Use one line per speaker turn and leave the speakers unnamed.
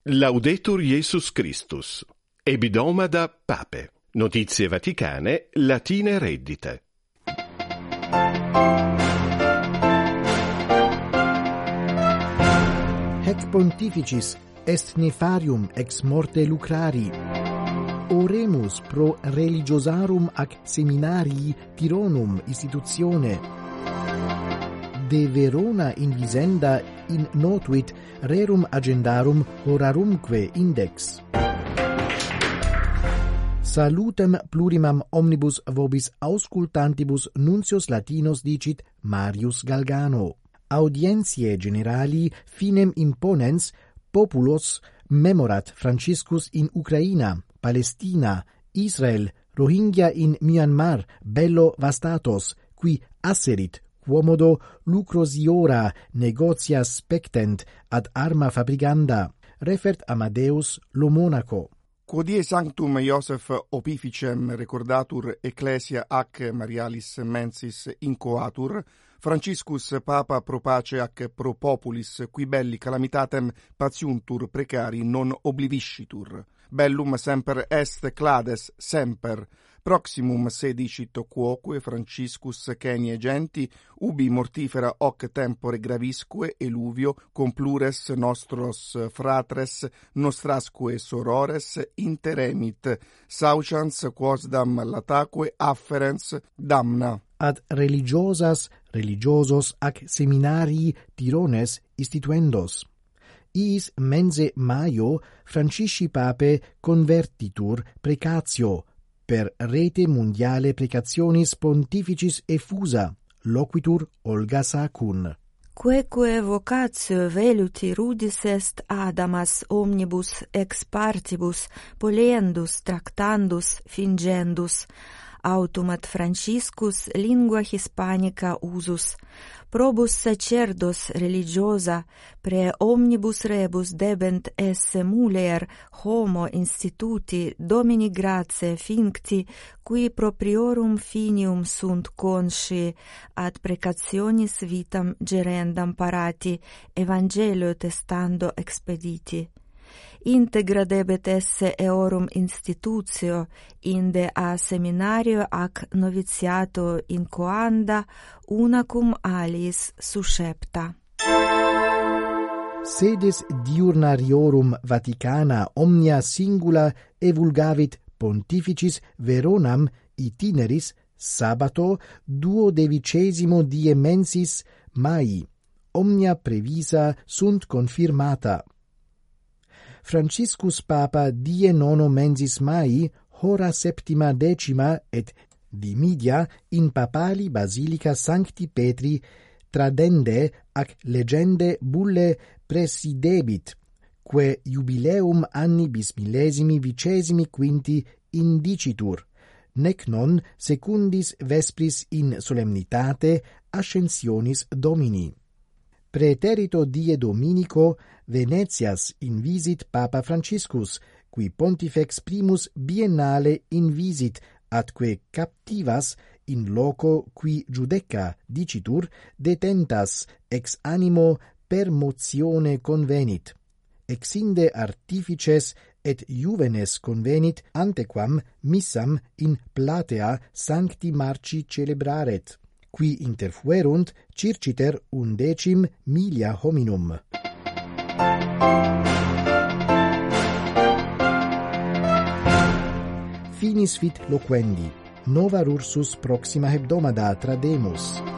Laudetur Jesus Christus. Ebidomada Pape. Notizie vaticane, latine reddite.
Hec pontificis est nefarium ex morte lucrari. Oremus pro religiosarum ac seminarii Tironum institutione. De Verona in Visenda in notuit rerum agendarum horarumque index. Salutem plurimam omnibus vobis auscultantibus nuncios latinos dicit Marius Galgano. Audientiae generali finem imponens populos memorat Franciscus in Ucraina, Palestina, Israel, Rohingya in Myanmar, bello vastatos, qui asserit quomodo lucrosiora negotia spectent ad arma fabricanda, refert Amadeus Lomonaco.
Quodie sanctum Iosef opificem recordatur ecclesia ac Marialis mensis incoatur, Franciscus Papa pro pace ac pro populis, qui belli calamitatem patiuntur precari non obliviscitur. Bellum semper est clades semper. Proximum se dicit quoque Franciscus Kenie genti, ubi mortifera hoc tempore gravisque eluvio con plures nostros fratres nostrasque sorores interemit, saucians quosdam lataque afferens damna.
Ad religiosos ac seminarii Tirones instituendos. Iis mense Maio Francisci Pape convertitur precatio, per rete mondiale precationis pontificis effusa, loquitur Olga Sacun.
Queque vocatio veluti rudis est Adamas omnibus ex partibus polendus tractandus fingendus, autumat Franciscus lingua Hispanica usus, probus sacerdos religiosa pre omnibus rebus debent esse mulier homo instituti Domini gratie fincti, qui propriorum finium sunt consci ad precationis vitam gerendam parati, evangelio testando expediti. Integra debet esse eorum institutio, inde a seminario ac novitiato incoanda, unacum aliis suscepta.
Sedes diurnariorum Vaticana omnia singula evulgavit pontificis Veronam itineris sabato 12 die mensis Mai. Omnia previsa sunt confirmata. Franciscus Papa die 9 mensis Mai, hora 7:10 et dimidia in papali basilica Sancti Petri tradende ac legende bulle presidebit, que jubileum anni bismillesimi 25 indicitur, nec non secundis vespris in solemnitate ascensionis Domini. Praeterito die Dominico Venetias invisit Papa Franciscus, qui pontifex primus biennale invisit, atque captivas in loco qui judeca dicitur detentas ex animo per motione convenit. Exinde artifices et juvenes convenit antequam missam in platea Sancti Marci celebraret, qui interfuerunt circiter 11 hominum. Finis fit loquendi, nova rursus proxima hebdomada trademus.